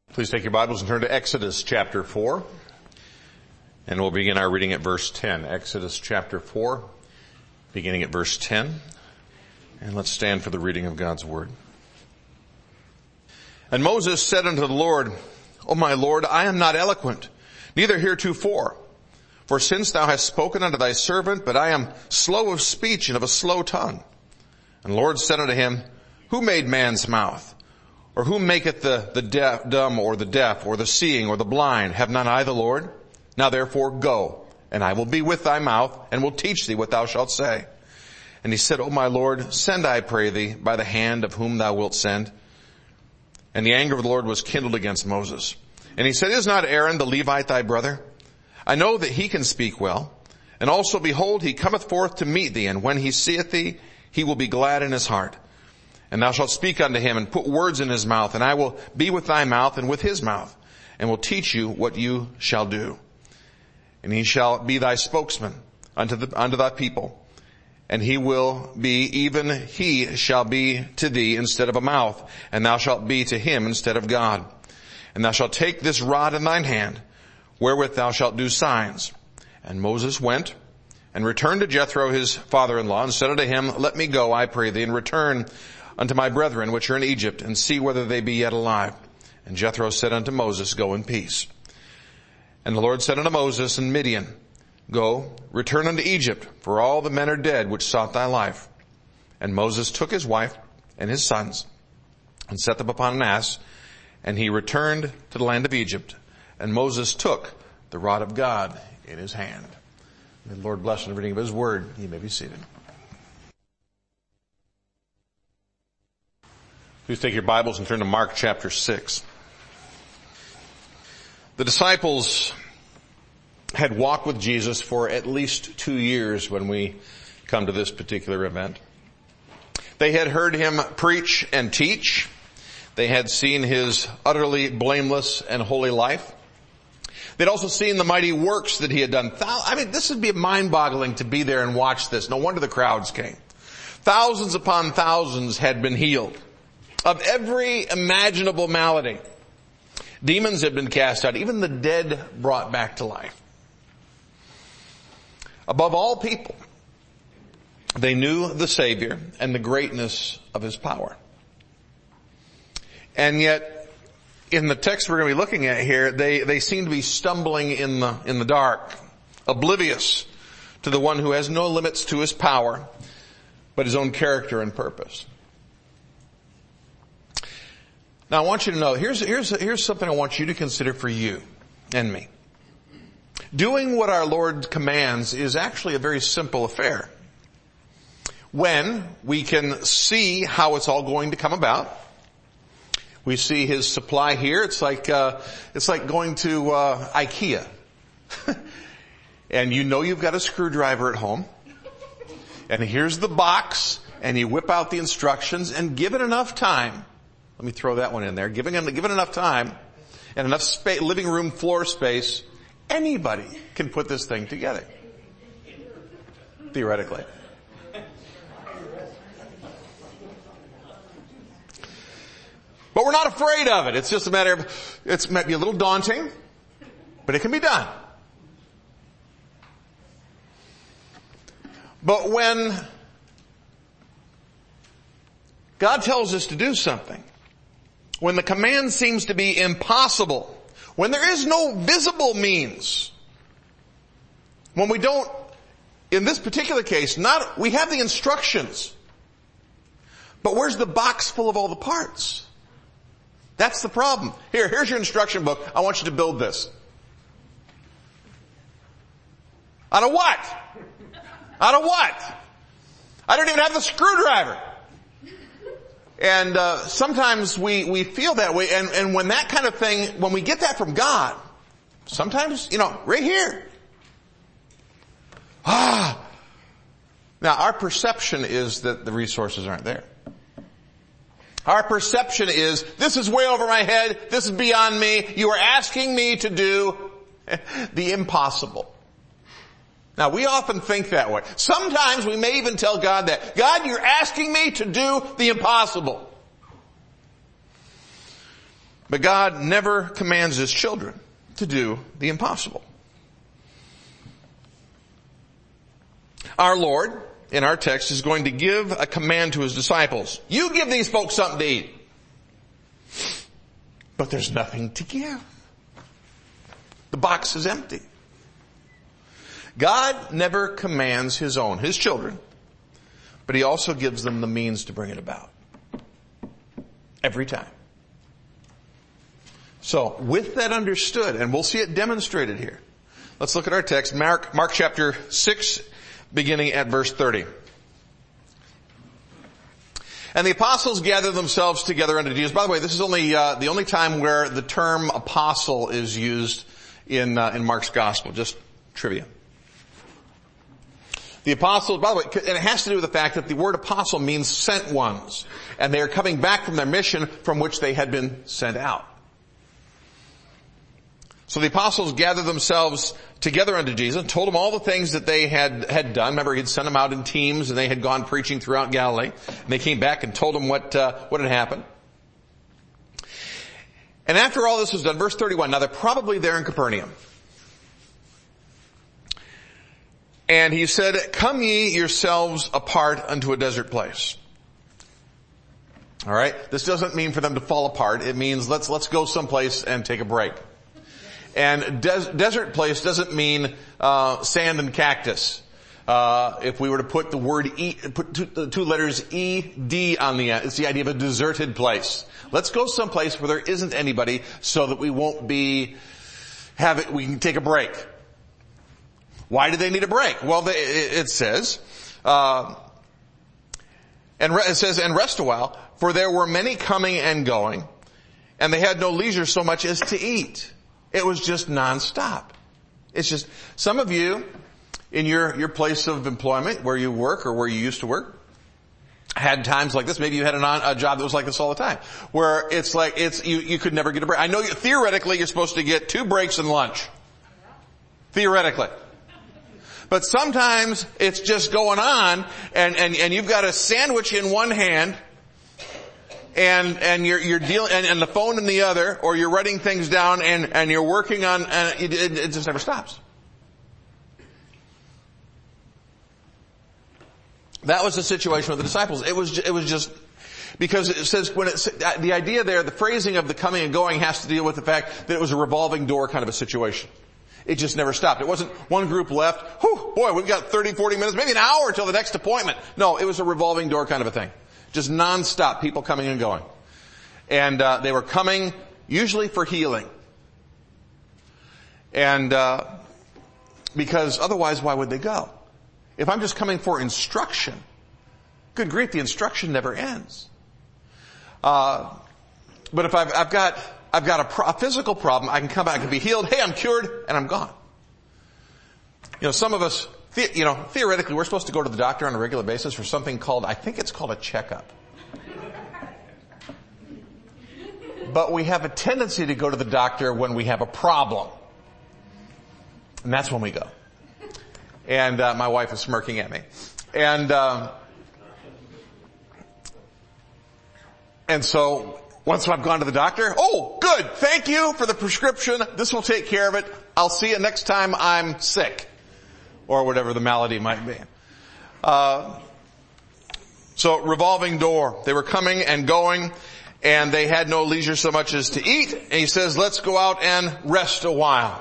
Please take your Bibles and turn to Exodus chapter 4. And we'll begin our reading at verse 10. Exodus chapter 4, beginning at verse 10. And let's stand for the reading of God's Word. And Moses said unto the Lord, O my Lord, I am not eloquent, neither heretofore. For since thou hast spoken unto thy servant, but I am slow of speech and of a slow tongue. And the Lord said unto him, Who made man's mouth? Or who maketh the dumb or the deaf or the seeing or the blind? Have not I the Lord? Now therefore go, and I will be with thy mouth, and will teach thee what thou shalt say. And he said, O my Lord, send, I pray thee, by the hand of whom thou wilt send. And the anger of the Lord was kindled against Moses. And he said, Is not Aaron the Levite thy brother? I know that he can speak well. And also, behold, he cometh forth to meet thee, and when he seeth thee, he will be glad in his heart. And thou shalt speak unto him, and put words in his mouth, and I will be with thy mouth and with his mouth, and will teach you what you shall do. And he shall be thy spokesman unto thy people, and he will be, even he shall be to thee instead of a mouth, and thou shalt be to him instead of God. And thou shalt take this rod in thine hand, wherewith thou shalt do signs. And Moses went and returned to Jethro his father-in-law, and said unto him, Let me go, I pray thee, and return unto my brethren which are in Egypt, and see whether they be yet alive. And Jethro said unto Moses, Go in peace. And the Lord said unto Moses in Midian, Go, return unto Egypt, for all the men are dead which sought thy life. And Moses took his wife and his sons, and set them upon an ass, and he returned to the land of Egypt. And Moses took the rod of God in his hand. May the Lord bless the reading of his word. You may be seated. Please take your Bibles and turn to Mark chapter 6. The disciples had walked with Jesus for at least 2 years when we come to this particular event. They had heard him preach and teach. They had seen his utterly blameless and holy life. They'd also seen the mighty works that he had done. This would be mind-boggling to be there and watch this. No wonder the crowds came. Thousands upon thousands had been healed of every imaginable malady. Demons had been cast out, even the dead brought back to life. Above all people, they knew the Savior and the greatness of his power. And yet, in the text we're going to be looking at here, they seem to be stumbling in the dark, oblivious to the one who has no limits to his power, but his own character and purpose. Now I want you to know, here's something I want you to consider for you and me. Doing what our Lord commands is actually a very simple affair. When we can see how it's all going to come about. We see his supply here. It's like going to IKEA. And you know you've got a screwdriver at home. And here's the box, and you whip out the instructions, and give it enough time. Let me throw that one in there. Given enough time and enough space, living room floor space, anybody can put this thing together. Theoretically. But we're not afraid of it. It's just a matter of, it might be a little daunting, but it can be done. But when God tells us to do something, when the command seems to be impossible, when there is no visible means, when we don't, in this particular case, we have the instructions, but where's the box full of all the parts? That's the problem. Here's your instruction book. I want you to build this. Out of what? Out of what? I don't even have the screwdriver. And sometimes we feel that way, and when that kind of thing, when we get that from God, sometimes, right here. Now our perception is that the resources aren't there. Our perception is, this is way over my head, this is beyond me, you are asking me to do the impossible. Now, we often think that way. Sometimes we may even tell God that, God, you're asking me to do the impossible. But God never commands his children to do the impossible. Our Lord, in our text, is going to give a command to his disciples. You give these folks something to eat. But there's nothing to give. The box is empty. God never commands his children, but he also gives them the means to bring it about. Every time. So, with that understood, and we'll see it demonstrated here, let's look at our text, Mark chapter 6, beginning at verse 30. And the apostles gathered themselves together unto Jesus. By the way, this is only the only time where the term apostle is used in Mark's gospel. Just trivia. The apostles, by the way, and it has to do with the fact that the word apostle means sent ones. And they are coming back from their mission from which they had been sent out. So the apostles gathered themselves together unto Jesus and told him all the things that they had done. Remember, he'd sent them out in teams and they had gone preaching throughout Galilee. And they came back and told him what had happened. And after all this was done, verse 31, now they're probably there in Capernaum. And he said, come ye yourselves apart unto a desert place. Alright? This doesn't mean for them to fall apart. It means let's go someplace and take a break. And desert place doesn't mean sand and cactus. If we were to put the word put the two letters E-D on the end, it's the idea of a deserted place. Let's go someplace where there isn't anybody so that we won't we can take a break. Why do they need a break? Well, it says, and rest a while, for there were many coming and going, and they had no leisure so much as to eat. It was just nonstop. It's just, some of you, in your place of employment, where you work or where you used to work, had times like this. Maybe you had a job that was like this all the time, where it's like, you could never get a break. I know theoretically you're supposed to get 2 breaks and lunch. Theoretically. But sometimes it's just going on and you've got a sandwich in one hand and you're dealing, and the phone in the other, or you're writing things down and you're working on, and it just never stops. That was the situation with the disciples. It was just, because it says, the idea there, the phrasing of the coming and going has to deal with the fact that it was a revolving door kind of a situation. It just never stopped. It wasn't one group left, whew, boy, we've got 30, 40 minutes, maybe an hour until the next appointment. No, it was a revolving door kind of a thing. Just nonstop, people coming and going. And they were coming usually for healing. And because otherwise, why would they go? If I'm just coming for instruction, good grief, the instruction never ends. But if I've got a physical problem, I can come back, I can be healed, hey, I'm cured, and I'm gone. Some of us, theoretically, we're supposed to go to the doctor on a regular basis for something called, I think it's called a checkup. But we have a tendency to go to the doctor when we have a problem. And that's when we go. And my wife is smirking at me. And so once I've gone to the doctor, oh, good, thank you for the prescription. This will take care of it. I'll see you next time I'm sick. Or whatever the malady might be. So revolving door. They were coming and going, and they had no leisure so much as to eat. And he says, let's go out and rest a while.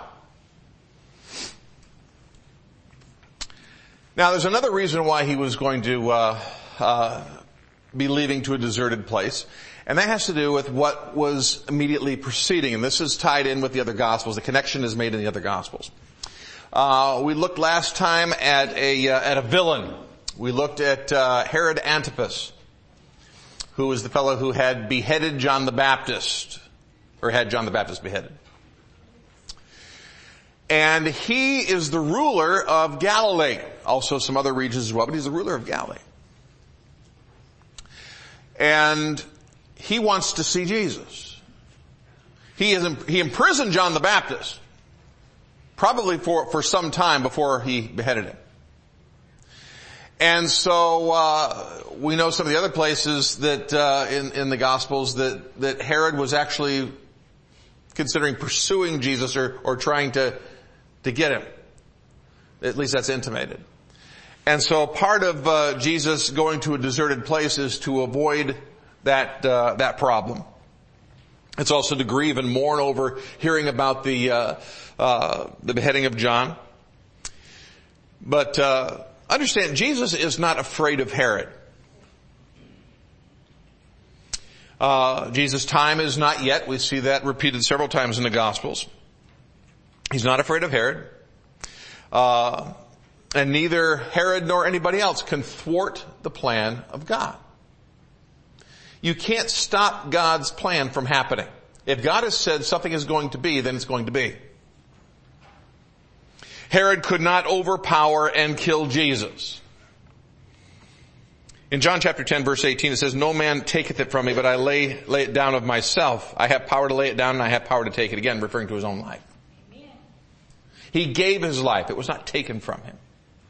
Now there's another reason why he was going to be leaving to a deserted place. And that has to do with what was immediately preceding. And this is tied in with the other Gospels. The connection is made in the other Gospels. We looked last time at a villain. We looked at Herod Antipas, who was the fellow who had beheaded John the Baptist, or had John the Baptist beheaded. And he is the ruler of Galilee, also some other regions as well, but he's the ruler of Galilee. And he wants to see Jesus. He imprisoned John the Baptist. Probably for some time before he beheaded him. And so, we know some of the other places that, in the Gospels that Herod was actually considering pursuing Jesus or trying to get him. At least that's intimated. And so part of Jesus going to a deserted place is to avoid that problem. It's also to grieve and mourn over hearing about the beheading of John. But understand, Jesus is not afraid of Herod. Jesus' time is not yet. We see that repeated several times in the Gospels. He's not afraid of Herod. And neither Herod nor anybody else can thwart the plan of God. You can't stop God's plan from happening. If God has said something is going to be, then it's going to be. Herod could not overpower and kill Jesus. In John chapter 10 verse 18 it says, "No man taketh it from me, but I lay it down of myself. I have power to lay it down and I have power to take it," again, referring to his own life. Amen. He gave his life. It was not taken from him.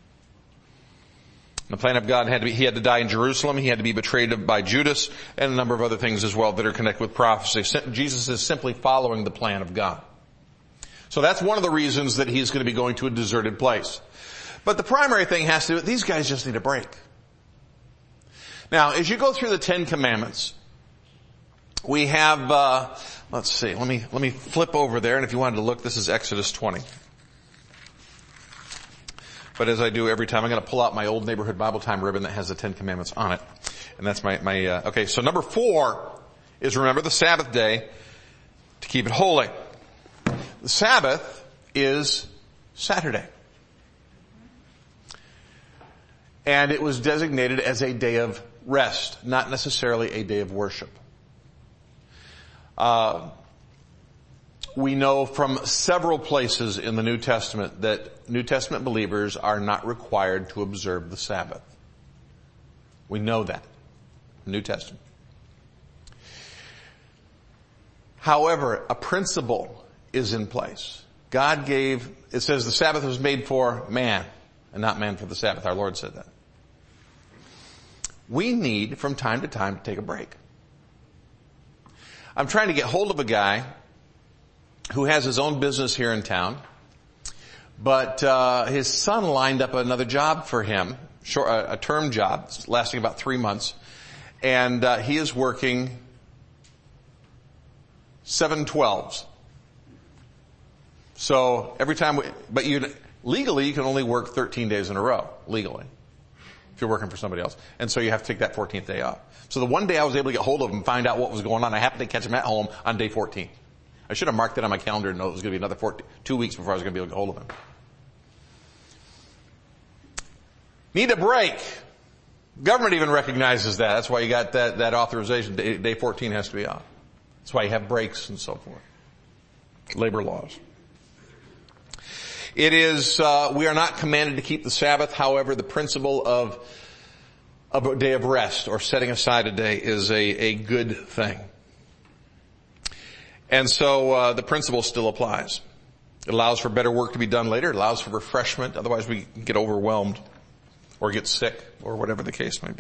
The plan of God he had to die in Jerusalem. He had to be betrayed by Judas and a number of other things as well that are connected with prophecy. Jesus is simply following the plan of God. So that's one of the reasons that he's going to be going to a deserted place. But the primary thing has to do with these guys just need a break. Now, as you go through the 10 Commandments, we have, let's see, let me flip over there, and if you wanted to look, this is Exodus 20. But as I do every time, I'm going to pull out my old neighborhood Bible time ribbon that has the 10 Commandments on it. And that's okay, so number 4 is remember the Sabbath day to keep it holy. The Sabbath is Saturday. And it was designated as a day of rest, not necessarily a day of worship. We know from several places in the New Testament that New Testament believers are not required to observe the Sabbath. We know that. New Testament. However, a principle is in place. It says the Sabbath was made for man and not man for the Sabbath. Our Lord said that. We need from time to time to take a break. I'm trying to get hold of a guy who has his own business here in town, but his son lined up another job for him, a term job lasting about 3 months, and he is working 7/12s. So every time legally you can only work 13 days in a row, legally, if you're working for somebody else. And so you have to take that 14th day off. So the one day I was able to get hold of him and find out what was going on, I happened to catch him at home on day 14. I should have marked that on my calendar and know it was going to be another 2 weeks before I was going to be able to get hold of him. Need a break. Government even recognizes that. That's why you got that authorization. Day 14 has to be off. That's why you have breaks and so forth. Labor laws. It is, we are not commanded to keep the Sabbath. However, the principle of a day of rest or setting aside a day is a good thing. And so, the principle still applies. It allows for better work to be done later. It allows for refreshment. Otherwise we get overwhelmed or get sick or whatever the case may be.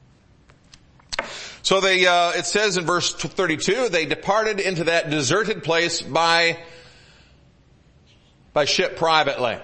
So it says in verse 32, they departed into that deserted place by ship privately.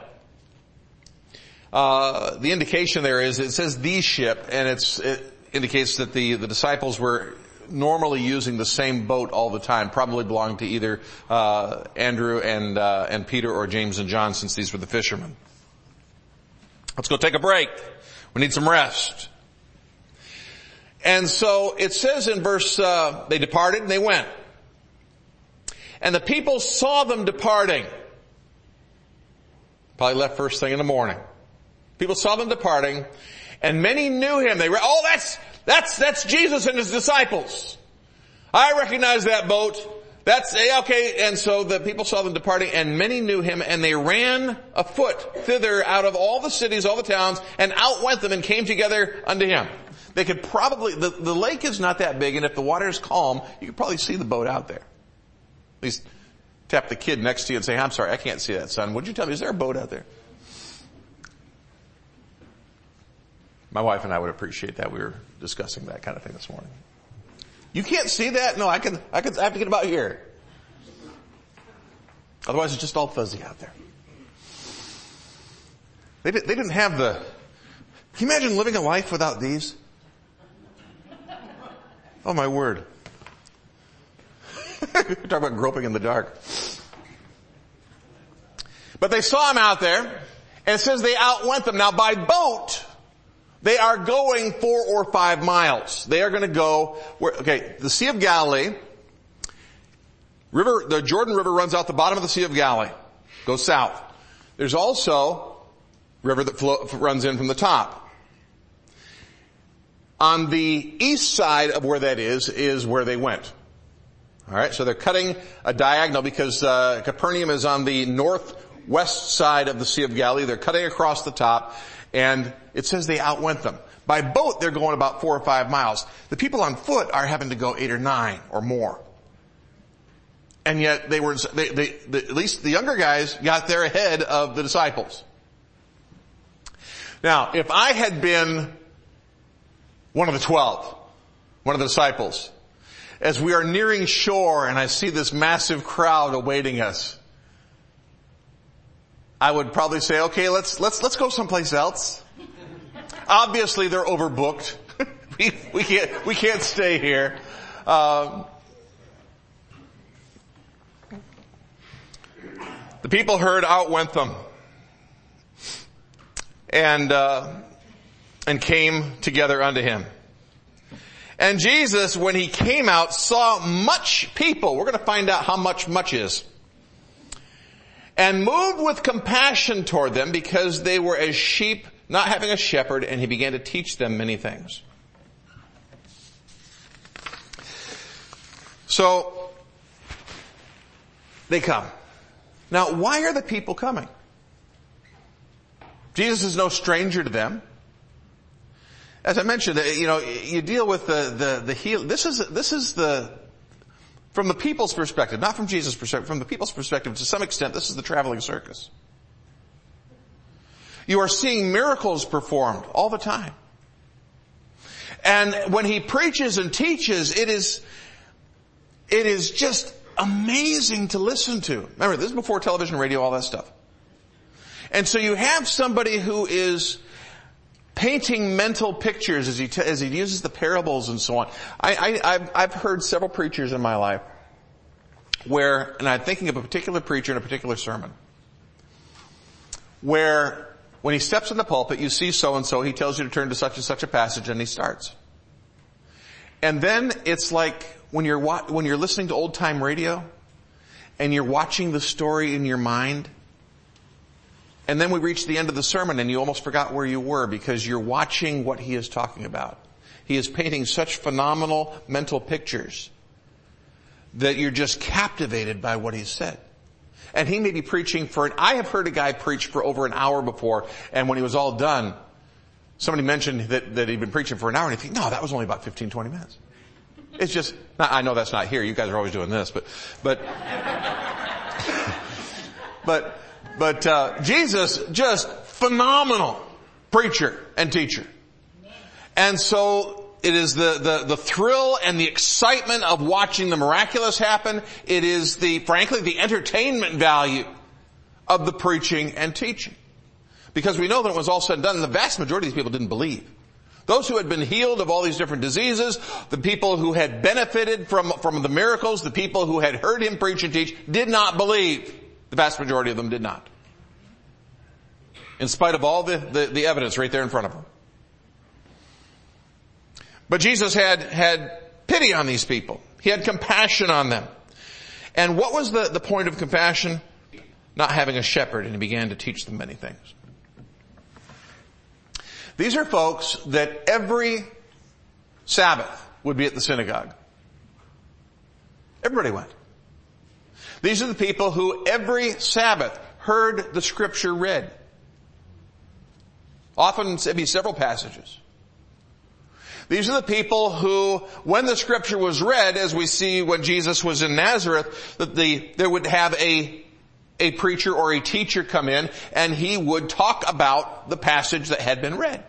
The indication there is, it says the ship, and it indicates that the disciples were normally using the same boat all the time, probably belonging to either Andrew and Peter or James and John, since these were the fishermen. Let's go take a break. We need some rest. And so it says in verse, they departed and they went. And the people saw them departing. Probably left first thing in the morning. People saw them departing, and many knew him. That's Jesus and his disciples. I recognize that boat. That's okay. And so the people saw them departing, and many knew him, and they ran afoot thither out of all the cities, all the towns, and outwent them and came together unto him. They could probably, the lake is not that big, and if the water is calm, you could probably see the boat out there. At least tap the kid next to you and say, I'm sorry, I can't see that, son. Would you tell me, is there a boat out there? My wife and I would appreciate that. We were discussing that kind of thing this morning. You can't see that? No, I have to get about here. Otherwise it's just all fuzzy out there. They didn't have the, can you imagine living a life without these? Oh my word. Talk about groping in the dark. But they saw him out there, and it says they outwent them. Now by boat, they are going 4 or 5 miles. They are going to go, the Sea of Galilee, the Jordan River runs out the bottom of the Sea of Galilee, goes south. There's also a river that runs in from the top. On the east side of where that is where they went. Alright, so they're cutting a diagonal because Capernaum is on the northwest side of the Sea of Galilee. They're cutting across the top, and it says they outwent them. By boat, they're going about 4 or 5 miles. The people on foot are having to go 8 or 9 or more. And yet at least the younger guys got there ahead of the disciples. Now, if I had been one of the 12, one of the disciples, as we are nearing shore and I see this massive crowd awaiting us, I would probably say, okay, let's go someplace else. Obviously they're overbooked. we can't stay here. The people heard, outwent them, and came together unto him. And Jesus, when he came out, saw much people. We're going to find out how much is. And moved with compassion toward them, because they were as sheep not having a shepherd, and he began to teach them many things. So, they come. Now, why are the people coming? Jesus is no stranger to them. As I mentioned, you deal with the heal. This is from the people's perspective, not from Jesus' perspective, from the people's perspective, to some extent, this is the traveling circus. You are seeing miracles performed all the time. And when he preaches and teaches, it is just amazing to listen to. Remember, this is before television, radio, all that stuff. And so you have somebody who is painting mental pictures as he uses the parables and so on. I've heard several preachers in my life where, and I'm thinking of a particular preacher in a particular sermon, where when he steps in the pulpit, you see so-and-so, he tells you to turn to such and such a passage, and he starts. And then it's like when you're listening to old time radio, and you're watching the story in your mind, and then we reach the end of the sermon and you almost forgot where you were because you're watching what he is talking about. He is painting such phenomenal mental pictures that you're just captivated by what he said. And he may be preaching I have heard a guy preach for over an hour before, and when he was all done, somebody mentioned that he'd been preaching for an hour, and you think, no, that was only about 15, 20 minutes. It's just, I know that's not here. You guys are always doing this, but Jesus, just phenomenal preacher and teacher. And so it is the thrill and the excitement of watching the miraculous happen. It is frankly, the entertainment value of the preaching and teaching. Because we know that it was all said and done, the vast majority of these people didn't believe. Those who had been healed of all these different diseases, the people who had benefited from the miracles, the people who had heard him preach and teach, did not believe. The vast majority of them did not. In spite of all the evidence right there in front of them. But Jesus had pity on these people. He had compassion on them. And what was the point of compassion? Not having a shepherd, and he began to teach them many things. These are folks that every Sabbath would be at the synagogue. Everybody went. These are the people who every Sabbath heard the scripture read. Often it'd be several passages. These are the people who, when the scripture was read, as we see when Jesus was in Nazareth, that there would have a preacher or a teacher come in, and he would talk about the passage that had been read.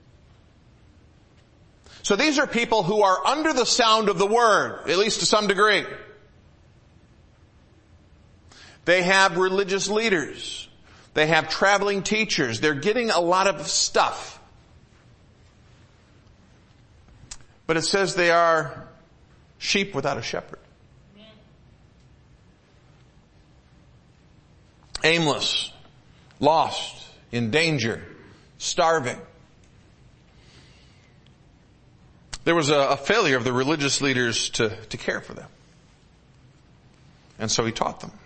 So these are people who are under the sound of the word, at least to some degree. They have religious leaders. They have traveling teachers. They're getting a lot of stuff. But it says they are sheep without a shepherd. Aimless, lost, in danger, starving. There was a failure of the religious leaders to care for them. And so he taught them.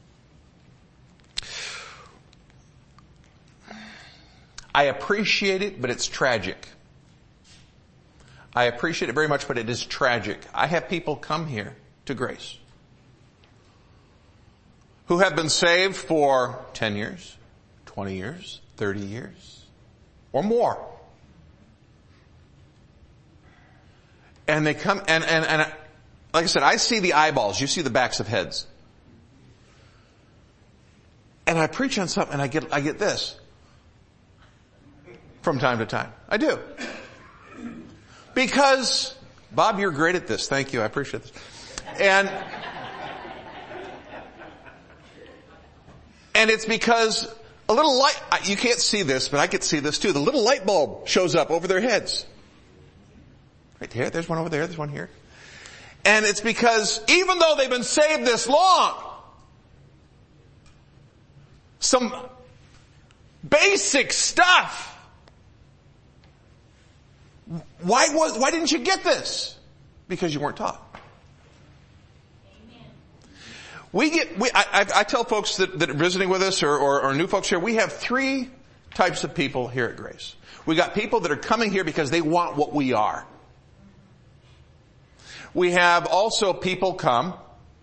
I appreciate it, but it's tragic. I appreciate it very much, but it is tragic. I have people come here to Grace who have been saved for 10 years, 20 years, 30 years, or more. And they come, and like I said, I see the eyeballs, you see the backs of heads. And I preach on something and I get this. From time to time. I do. Because, Bob, you're great at this. Thank you. I appreciate this. And it's because a little light, you can't see this, but I can see this too. The little light bulb shows up over their heads. Right there. There's one over there. There's one here. And it's because even though they've been saved this long, some basic stuff. Why didn't you get this? Because you weren't taught. I tell folks that are visiting with us or new folks here, we have three types of people here at Grace. We got people that are coming here because they want what we are. We have also people come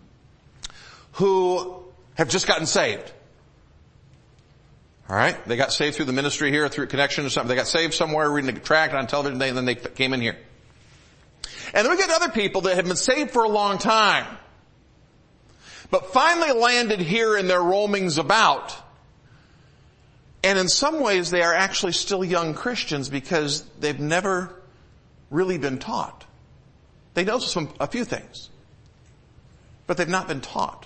who have just gotten saved. All right? They got saved through the ministry here, through a connection or something. They got saved somewhere, reading a tract on television, and then they came in here. And then we get other people that have been saved for a long time, but finally landed here in their roamings about. And in some ways they are actually still young Christians because they've never really been taught. They know a few things, but they've not been taught.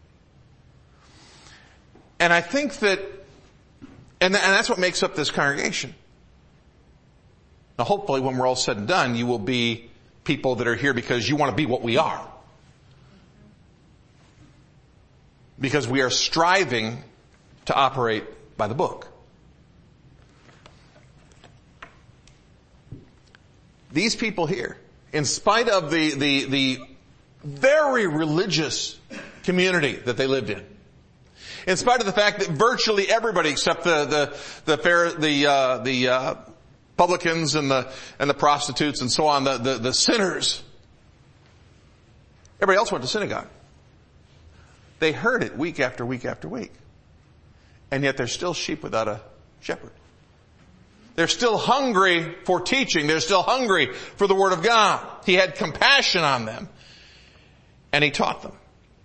And I think that And that's what makes up this congregation. Now hopefully when we're all said and done, you will be people that are here because you want to be what we are. Because we are striving to operate by the book. These people here, in spite of the very religious community that they lived in, in spite of the fact that virtually everybody except the publicans and the prostitutes and so on, the sinners, everybody else went to synagogue. They heard it week after week after week. And yet they're still sheep without a shepherd. They're still hungry for teaching. They're still hungry for the Word of God. He had compassion on them. And He taught them.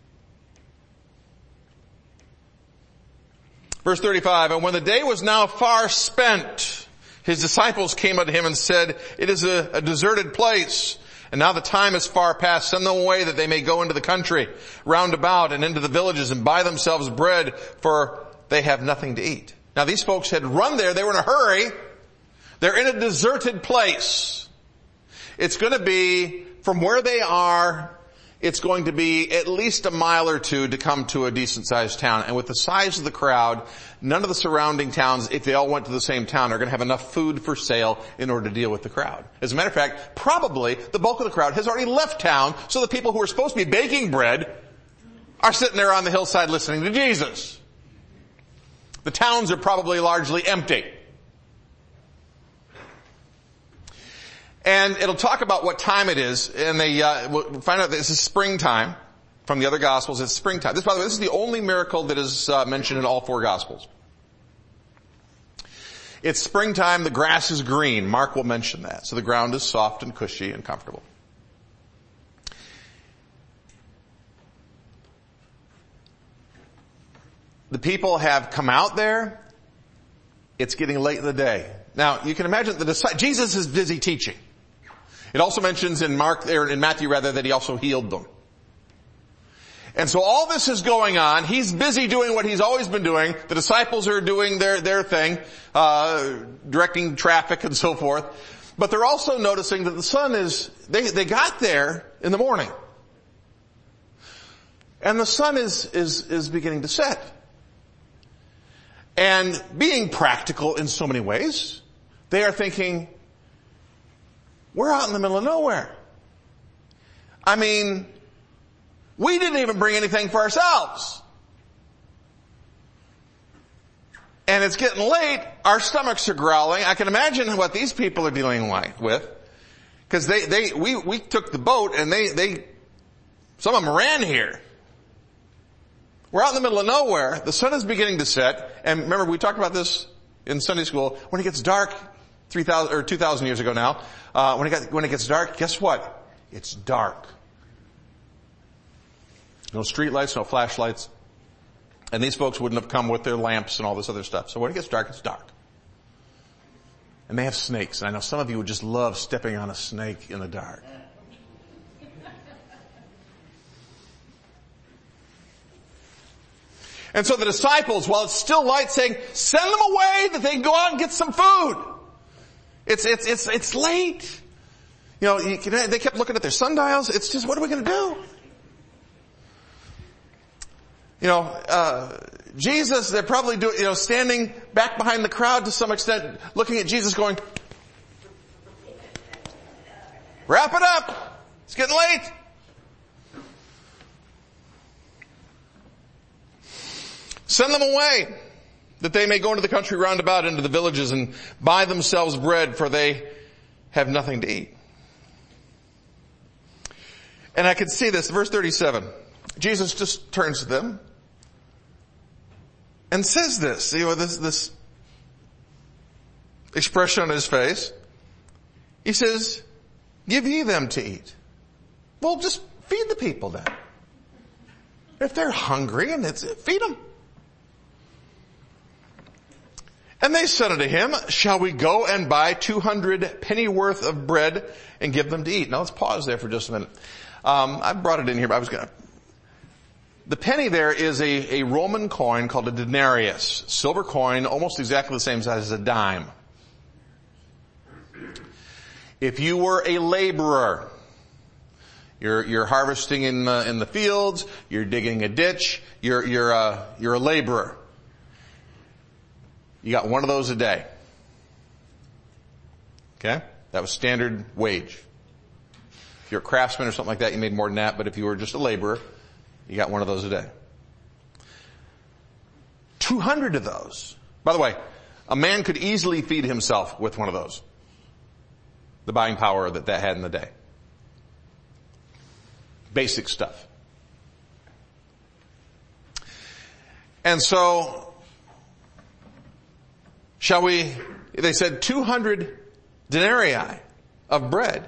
Verse 35, and when the day was now far spent, His disciples came unto Him and said, it is a deserted place. And now the time is far past. Send them away that they may go into the country round about and into the villages and buy themselves bread, for they have nothing to eat. Now these folks had run there. They were in a hurry. They're in a deserted place. It's going to be, from where they are, it's going to be at least a mile or two to come to a decent sized town. And with the size of the crowd, none of the surrounding towns, if they all went to the same town, are going to have enough food for sale in order to deal with the crowd. As a matter of fact, probably the bulk of the crowd has already left town, so the people who are supposed to be baking bread are sitting there on the hillside listening to Jesus. The towns are probably largely empty. And it'll talk about what time it is, and we'll find out that this is springtime. From the other Gospels, it's springtime. By the way, this is the only miracle that is mentioned in all four Gospels. It's springtime, the grass is green. Mark will mention that. So the ground is soft and cushy and comfortable. The people have come out there. It's getting late in the day. Now, you can imagine Jesus is busy teaching. It also mentions in Matthew that He also healed them. And so all this is going on. He's busy doing what he's always been doing. The disciples are doing their thing, directing traffic and so forth. But they're also noticing that the sun they got there in the morning. And the sun is beginning to set. And being practical in so many ways, they are thinking, we're out in the middle of nowhere. I mean, we didn't even bring anything for ourselves. And it's getting late. Our stomachs are growling. I can imagine what these people are dealing with. Because we took the boat and some of them ran here. We're out in the middle of nowhere. The sun is beginning to set. And remember, we talked about this in Sunday school. When it gets dark, 3,000 or 2,000 years ago now, when it gets dark, guess what? It's dark. No street lights, no flashlights. And these folks wouldn't have come with their lamps and all this other stuff. So when it gets dark, it's dark. And they have snakes. And I know some of you would just love stepping on a snake in the dark. And so the disciples, while it's still light, saying, send them away that they can go out and get some food. It's late. You know, they kept looking at their sundials. It's just, what are we going to do? You know, Jesus, they're probably standing back behind the crowd to some extent, looking at Jesus going, wrap it up. It's getting late. Send them away, that they may go into the country round about, into the villages, and buy themselves bread, for they have nothing to eat. And I can see this, verse 37. Jesus just turns to them and says this, this expression on his face. He says, give ye them to eat. Well, just feed the people then. If they're hungry, and feed them. And they said unto him, shall we go and buy 200 pennyworth of bread and give them to eat? Now let's pause there for just a minute. I brought it in here, but the penny there is a Roman coin called a denarius. Silver coin, almost exactly the same size as a dime. If you were a laborer, you're harvesting in the fields, you're digging a ditch, you're a laborer. You got one of those a day. Okay? That was standard wage. If you're a craftsman or something like that, you made more than that, but if you were just a laborer, you got one of those a day. 200 of those. By the way, a man could easily feed himself with one of those. The buying power that had in the day. Basic stuff. And so, they said 200 denarii of bread.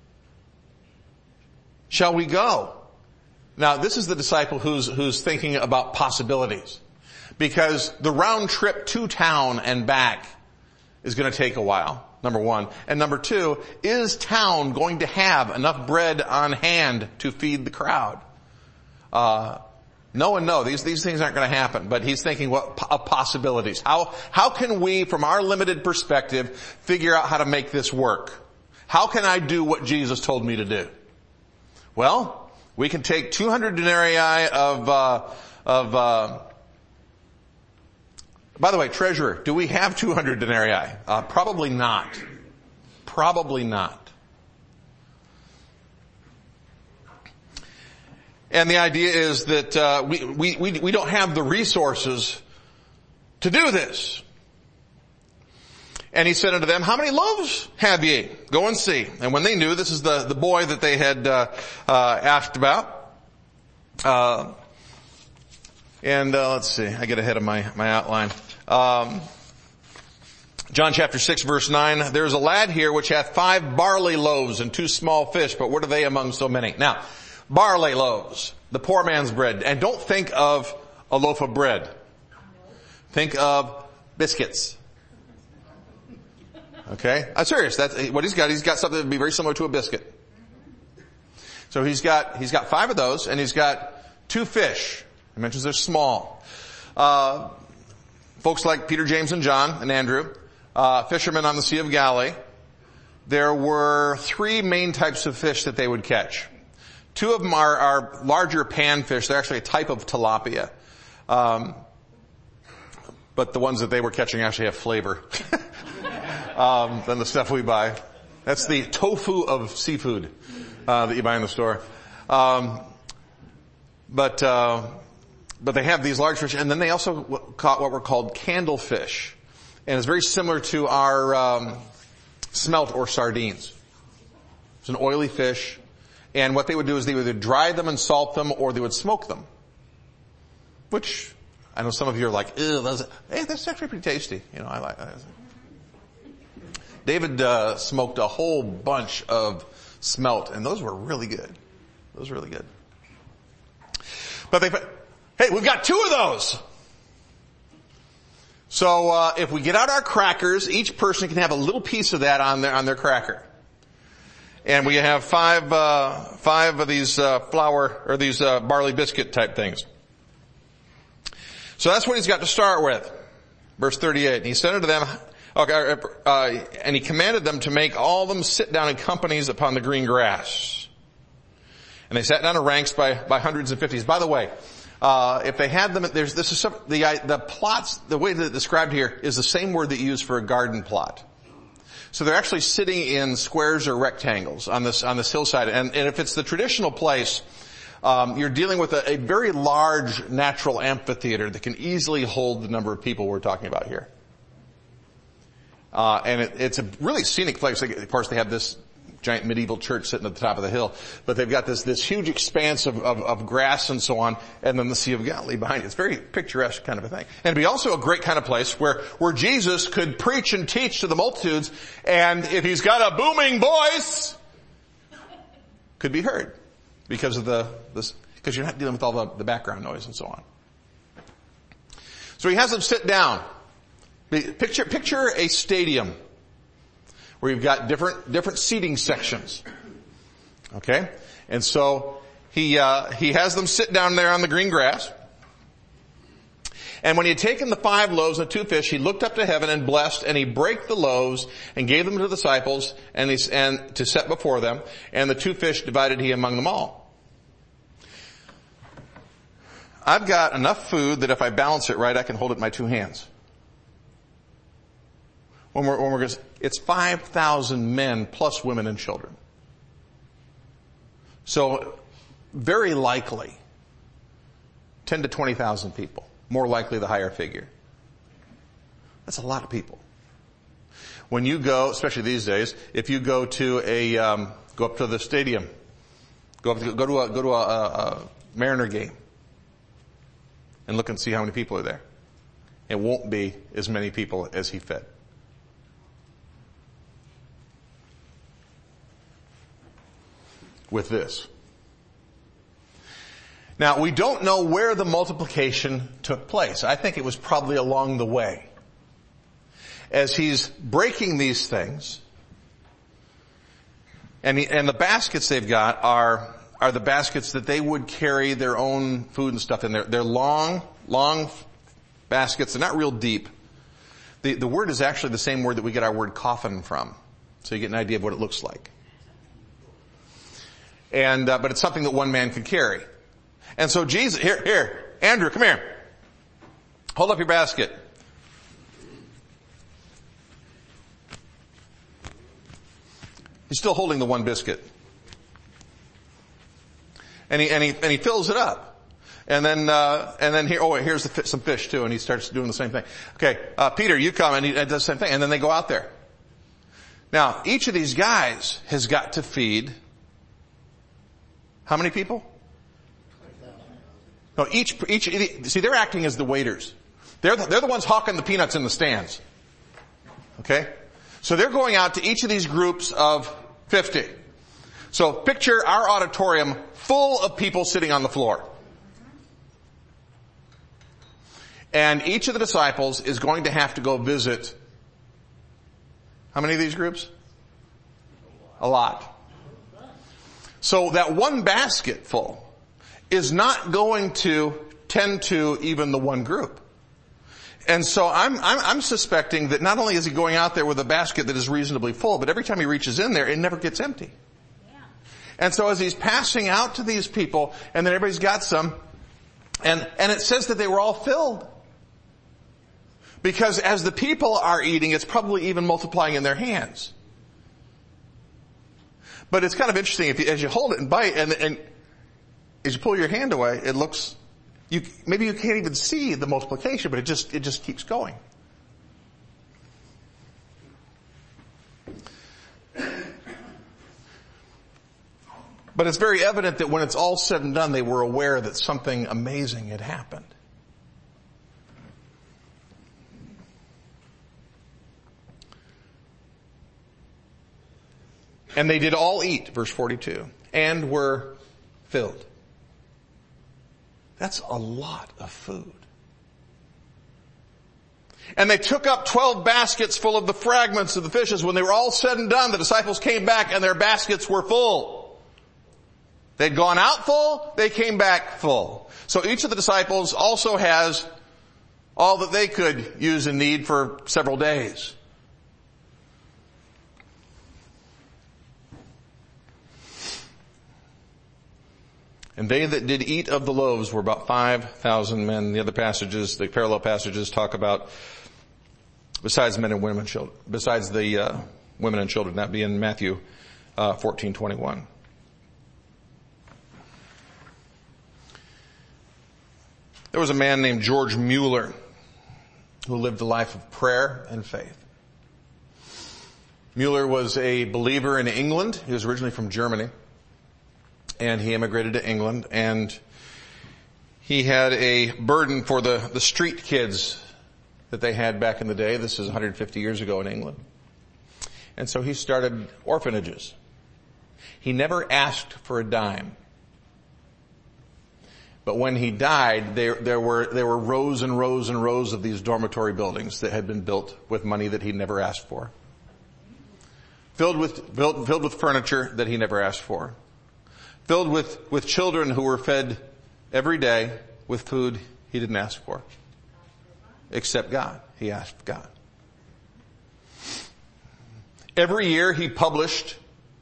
Shall we go? Now, this is the disciple who's thinking about possibilities. Because the round trip to town and back is going to take a while, number one. And number two, is town going to have enough bread on hand to feed the crowd? No and no. These things aren't going to happen. But he's thinking of possibilities. How can we, from our limited perspective, figure out how to make this work? How can I do what Jesus told me to do? Well, we can take 200 denarii by the way, treasurer, do we have 200 denarii? Probably not. Probably not. And the idea is that we don't have the resources to do this. And he said unto them, how many loaves have ye? Go and see. And when they knew, this is the boy that they had asked about. Let's see, I get ahead of my outline. John chapter 6 verse 9, there is a lad here which hath 5 barley loaves and 2 small fish, but what are they among so many? Now, barley loaves, the poor man's bread. And don't think of a loaf of bread. Think of biscuits. Okay? I'm serious. That's what he's got. He's got something that would be very similar to a biscuit. So he's got 5 of those, and he's got 2 fish. It mentions they're small. Folks like Peter, James, and John, and Andrew, fishermen on the Sea of Galilee. There were 3 main types of fish that they would catch. 2 of them are larger panfish. They're actually a type of tilapia. But the ones that they were catching actually have flavor than the stuff we buy. That's the tofu of seafood that you buy in the store. But they have these large fish, and then they also caught what were called candlefish. And it's very similar to our smelt or sardines. It's an oily fish. And what they would do is they would either dry them and salt them, or they would smoke them. Which, I know some of you are like, ew, that's actually pretty tasty. You know, I like that. David smoked a whole bunch of smelt, and those were really good. Those were really good. But hey, we've got 2 of those. So if we get out our crackers, each person can have a little piece of that on their cracker. And we have 5 of these flour or these barley biscuit type things. So that's what he's got to start with. Verse 38. And he said unto them, and he commanded them to make all of them sit down in companies upon the green grass. And they sat down in ranks by hundreds and fifties. By the way, if they had them, the plots, the way that it's described here is the same word that you use for a garden plot. So they're actually sitting in squares or rectangles on this hillside. And if it's the traditional place, you're dealing with a very large natural amphitheater that can easily hold the number of people we're talking about here. And it's a really scenic place. Of course, they have this giant medieval church sitting at the top of the hill, but they've got this huge expanse of grass and so on, and then the Sea of Galilee behind it. It's very picturesque kind of a thing. And it'd be also a great kind of place where Jesus could preach and teach to the multitudes, and if he's got a booming voice, could be heard because of because you're not dealing with all the background noise and so on. So he has them sit down. Picture a stadium where you've got different seating sections. Okay? And so he has them sit down there on the green grass. And when he had taken the 5 loaves and 2 fish, he looked up to heaven and blessed, and he brake the loaves and gave them to the disciples and to set before them, and the 2 fish divided he among them all. I've got enough food that if I balance it right, I can hold it in my 2 hands. It's 5,000 men plus women and children. So, very likely, 10 to 20,000 people. More likely the higher figure. That's a lot of people. When you go, especially these days, if you go to go up to the stadium, go to a Mariner game, and look and see how many people are there. It won't be as many people as he fed. With this. Now, we don't know where the multiplication took place. I think it was probably along the way. As he's breaking these things, and the baskets they've got are the baskets that they would carry their own food and stuff in there. They're long baskets. They're not real deep. The word is actually the same word that we get our word coffin from. So you get an idea of what it looks like. And, but it's something that one man could carry. And so Jesus, here, Andrew, come here. Hold up your basket. He's still holding the 1 biscuit. And he fills it up. And then here's some fish too, and he starts doing the same thing. Okay, Peter, you come, and he does the same thing, and then they go out there. Now, each of these guys has got to feed how many people? No, see, they're acting as the waiters. They're the ones hawking the peanuts in the stands. Okay? So they're going out to each of these groups of 50. So picture our auditorium full of people sitting on the floor. And each of the disciples is going to have to go visit how many of these groups? A lot. So that 1 basket full is not going to tend to even the one group. And so I'm suspecting that not only is he going out there with a basket that is reasonably full, but every time he reaches in there, it never gets empty. Yeah. And so as he's passing out to these people, and then everybody's got some, and it says that they were all filled. Because as the people are eating, it's probably even multiplying in their hands. But it's kind of interesting as you hold it and bite, and as you pull your hand away, it looks, maybe you can't even see the multiplication, but it just keeps going. But it's very evident that when it's all said and done, they were aware that something amazing had happened. And they did all eat, verse 42, and were filled. That's a lot of food. And they took up 12 baskets full of the fragments of the fishes. When they were all said and done, the disciples came back and their baskets were full. They'd gone out full, they came back full. So each of the disciples also has all that they could use and need for several days. And they that did eat of the loaves were about 5,000 men. The other passages, the parallel passages, talk about besides men and women, children, besides the women and children. That'd be in Matthew 14:21. There was a man named George Mueller who lived a life of prayer and faith. Mueller was a believer in England. He was originally from Germany. And he immigrated to England, and he had a burden for the street kids that they had back in the day. This is 150 years ago in England. And so he started orphanages. He never asked for a dime. But when he died, there were rows and rows and rows of these dormitory buildings that had been built with money that he never asked for. Filled with furniture that he never asked for. Filled with children who were fed every day with food he didn't ask for. Except God. He asked God. Every year he published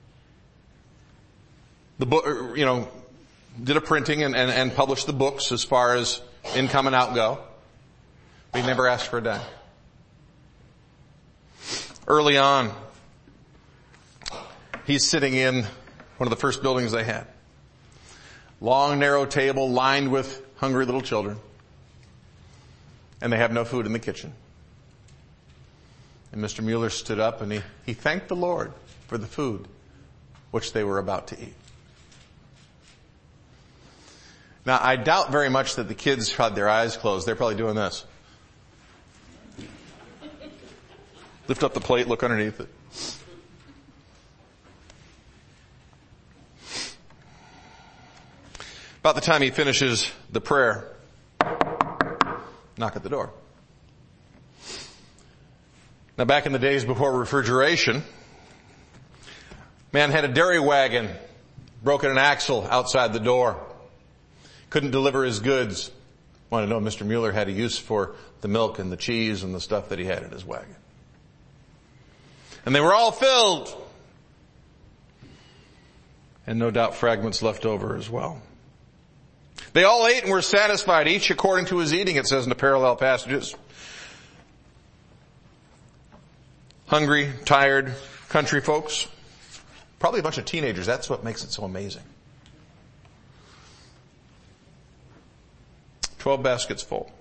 the book, did a printing and published the books as far as income and out go. But he never asked for a dime. Early on, he's sitting in one of the first buildings they had. Long, narrow table lined with hungry little children. And they have no food in the kitchen. And Mr. Mueller stood up and he thanked the Lord for the food which they were about to eat. Now, I doubt very much that the kids had their eyes closed. They're probably doing this. Lift up the plate, look underneath it. About the time he finishes the prayer, knock at the door. Now back in the days before refrigeration, man had a dairy wagon, broken an axle outside the door. Couldn't deliver his goods. Wanted to know if Mr. Mueller had a use for the milk and the cheese and the stuff that he had in his wagon. And they were all filled. And no doubt fragments left over as well. They all ate and were satisfied, each according to his eating, it says in the parallel passages. Hungry, tired, country folks. Probably a bunch of teenagers. That's what makes it so amazing. 12 baskets full.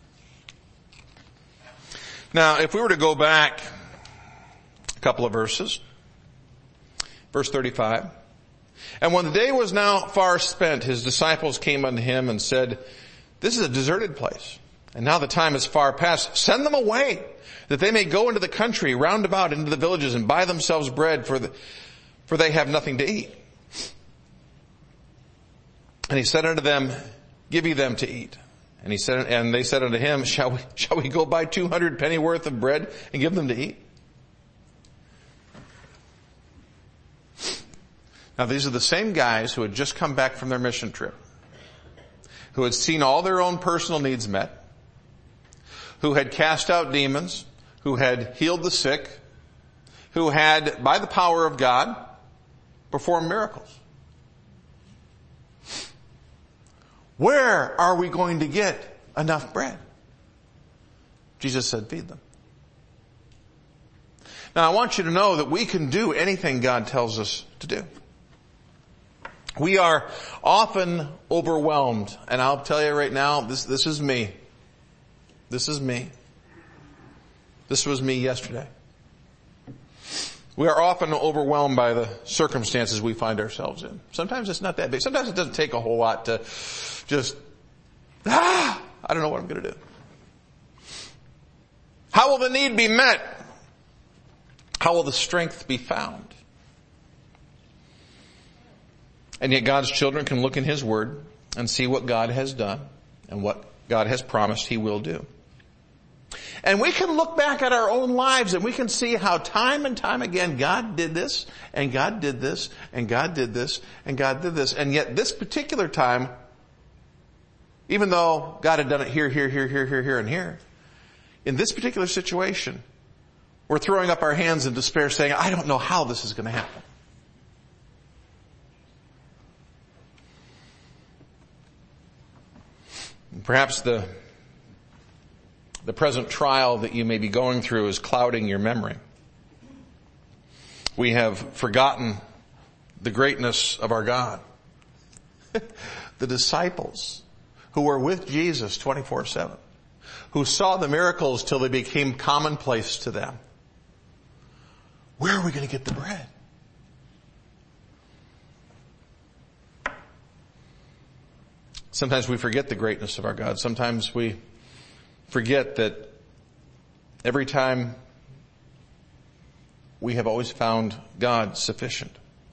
Now, if we were to go back a couple of verses. Verse 35. And when the day was now far spent, his disciples came unto him and said, this is a deserted place, and now the time is far past. Send them away, that they may go into the country round about into the villages and buy themselves bread, for they have nothing to eat. And he said unto them, give ye them to eat. And they said unto him, shall we go buy 200 penny worth of bread and give them to eat? Now these are the same guys who had just come back from their mission trip. who had seen all their own personal needs met, who had cast out demons, who had healed the sick, who had, by the power of God, performed miracles. Where are we going to get enough bread? Jesus said, feed them. Now I want you to know that we can do anything God tells us to do. We are often overwhelmed, and I'll tell you right now, this is me. This is me. This was me yesterday. We are often overwhelmed by the circumstances we find ourselves in. Sometimes it's not that big. Sometimes it doesn't take a whole lot to just, I don't know what I'm going to do. How will the need be met? How will the strength be found? And yet God's children can look in His Word and see what God has done and what God has promised He will do. And we can look back at our own lives and we can see how time and time again God did this, and God did this, and God did this, and God did this. And yet this particular time, even though God had done it here, and here, in this particular situation, we're throwing up our hands in despair saying, I don't know how this is going to happen. Perhaps the present trial that you may be going through is clouding your memory. We have forgotten the greatness of our God. The disciples who were with Jesus 24/7, who saw the miracles till they became commonplace to them. Where are we going to get the bread? Sometimes we forget the greatness of our God. Sometimes we forget that every time we have always found God sufficient.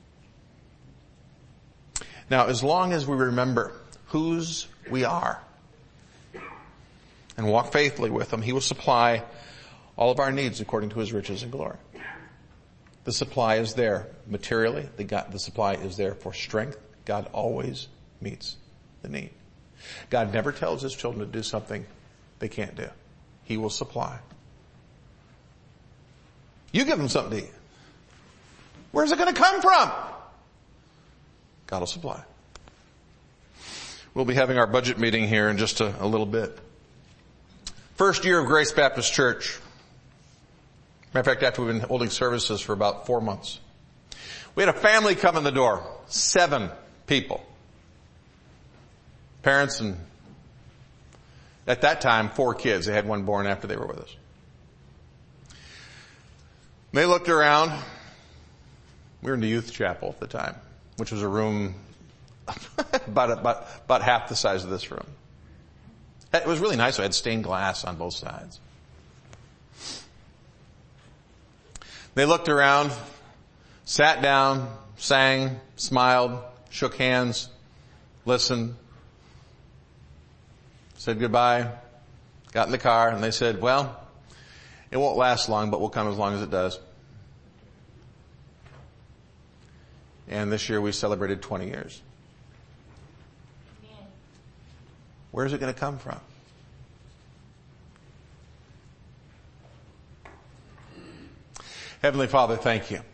Now, as long as we remember whose we are and walk faithfully with Him, He will supply all of our needs according to His riches and glory. The supply is there materially. The supply is there for strength. God always meets the need. God never tells His children to do something they can't do. He will supply. You give them something to eat. Where's it going to come from? God will supply. We'll be having our budget meeting here in just a little bit. First year of Grace Baptist Church. Matter of fact, after we've been holding services for about 4 months. We had a family come in the door. 7 people. Parents and, at that time, 4 kids. They had one born after they were with us. They looked around. We were in the youth chapel at the time, which was a room about half the size of this room. It was really nice. I had stained glass on both sides. They looked around, sat down, sang, smiled, shook hands, listened, said goodbye, got in the car, and they said, well, it won't last long, but we'll come as long as it does. And this year we celebrated 20 years. Where's it going to come from? Heavenly Father, thank You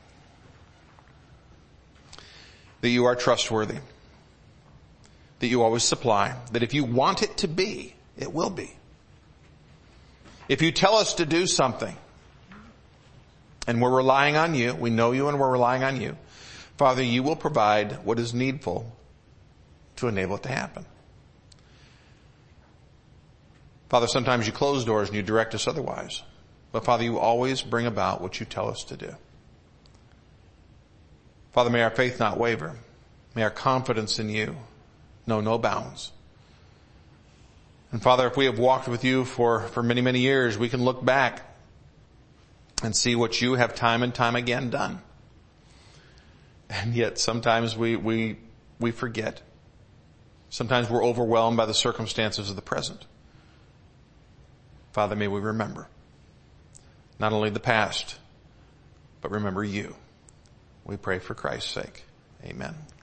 that You are trustworthy, that You always supply, that if You want it to be, it will be. If You tell us to do something and we're relying on You, we know You and we're relying on You, Father, You will provide what is needful to enable it to happen. Father, sometimes You close doors and You direct us otherwise. But Father, You always bring about what You tell us to do. Father, may our faith not waver. May our confidence in You know no bounds. And Father, if we have walked with You for many, many years, we can look back and see what You have time and time again done. And yet sometimes we forget. Sometimes we're overwhelmed by the circumstances of the present. Father, may we remember not only the past, but remember You. We pray for Christ's sake. Amen.